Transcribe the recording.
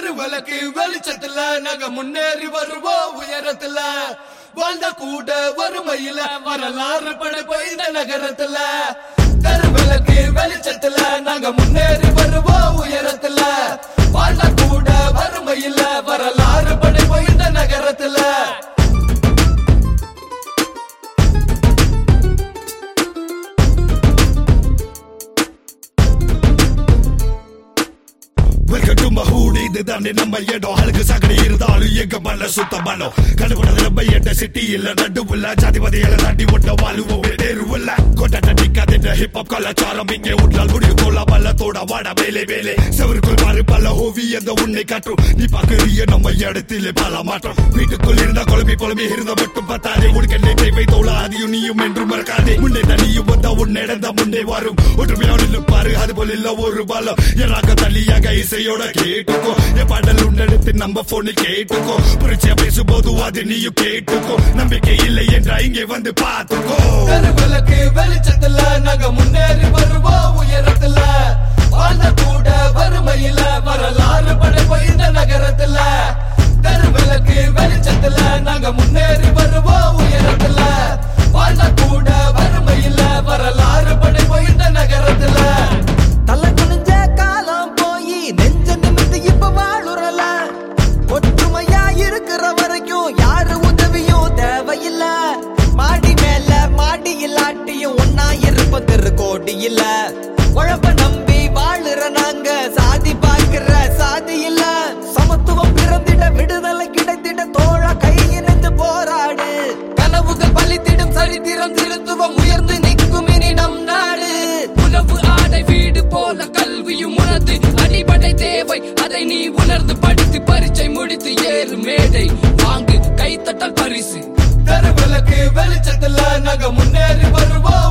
தெருவிளக்கு வெளிச்சத்துல நாங்க முன்னேறி வருவோம் உயரத்துல வாழ்ந்த கூட வறுமையில வரலாறு படைப்போம் இந்த நகரத்துல தெருவிளக்கு வெளிச்சத்துல நாங்க முன்னேறி வருவோம் உயரத்துல வாழ்ந்த கூட வறுமையில வரலாறு படைப்போம் இந்த நகரத்துல Welcome to my hood, இதுதானே நம்ம இடம் அழுக்கு சாக்கடை இருந்தாலும் எங்க மல்ல சுத்தமானோ கண்டுபிடிச்சது நம்ம எட்ட சிட்டி இல்ல நடுவுல ஜாதிபதிகளை தாண்டி ஒட்ட வாழுவோம் நேருவில்ல கொண்டாட்ட நிக்காத ஹிப்ஹாப் கலாச்சாரம் இங்கே உண்டால் முடியும் தோலா பல்லத்தோட வாட வேலை வேலை செவருக்குள் மாறு பல ஓவியந்த உன்னை காட்டும் நீ பாக்குறிய நம்ம இடத்திலே பல மாற்றம் வீட்டுக்குள் இருந்தா குழம்பி இருந்த மட்டும் பார்த்தாதே உனக்கு தேவை தோலா அதையும் நீயும் என்று மறக்காதே முன்னே தனியும் வந்தா உன்னை இடந்த முன்னே வரும் ஒற்றுமையோடு பாரு அது போல இல்ல ஒரு பாலம் எறாக தள்ளியாக இசையோட கேட்டுக்கோ என் பாடல் உன்னெடுத்து நம்ம போனில் கேட்டுக்கோ புரிச்சியா பேசும்போது அது நீயும் கேட்டுக்கோ நம்பிக்கை இல்லை என்றா இங்கே வந்து பார்த்துக்கோ தெருவிளக்கு வெளிச்சத்துல நாங்க முன்னேறி வருவோம் உயரத்துல வாழ்ந்த கூட வறுமையில வரலாறு படைப்போம் இந்த நகரத்துல தெருவிளக்கு வெளிச்சத்துல நாங்க முன்னேறி வருவோம் உயரத்துல வாழ்ந்த கூட வறுமையில வரலாறு படைப்போம் இந்த நகரத்துல தலை குனிஞ்ச காலம் போய் நெஞ்ச நிமிர்ந்து இப்ப வாழுறல ஒற்றுமையா இருக்கிற வரைக்கும் யாரு உதவியும் தேவையில்ல மாடி மேல மாடி இல்லாட்டியும் ஒன்னா இருப்ப கோடி இல்ல உழப்ப நம்பி வாழுற நாங்க சாதி பார்க்கிற சாதி இல்ல சமத்துவம் பிறந்திட விடுதலை கிடைத்திட தோழா கை இணைந்து போராடு கனவுகள் பலித்திடும் சரித்திரம் திருத்துவம் உயர்ந்து நிற்கும் இனி நம் நாடு உணவு ஆடை வீடு போல கல்வியும் உணர்ந்து அடிப்படை தேவை அதை நீ உணர்ந்து படித்து பரீட்சை முடித்து ஏறு மேடை வாங்கு கைத்தட்டல் பரிசு தெருவிளக்கு வெளிச்சத்துல நாங்க முன்னேறி வருவோம்